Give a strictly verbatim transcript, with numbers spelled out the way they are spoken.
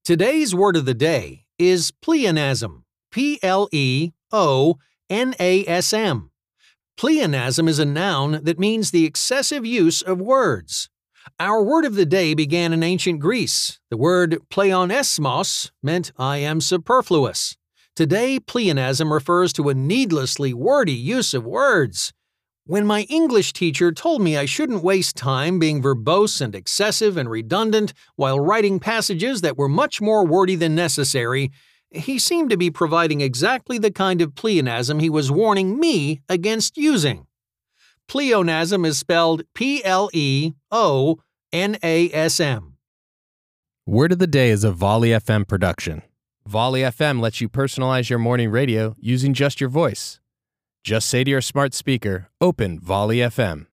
Today's word of the day is pleonasm. P L E O N A S M. Pleonasm is a noun that means the excessive use of words. Our word of the day began in ancient Greece. The word pleonesmos meant I am superfluous. Today, pleonasm refers to a needlessly wordy use of words. When my English teacher told me I shouldn't waste time being verbose and excessive and redundant while writing passages that were much more wordy than necessary, he seemed to be providing exactly the kind of pleonasm he was warning me against using. Pleonasm is spelled P L E O N A S M. Word of the Day is a Volley F M production. Volley F M lets you personalize your morning radio using just your voice. Just say to your smart speaker, "Open Volley F M."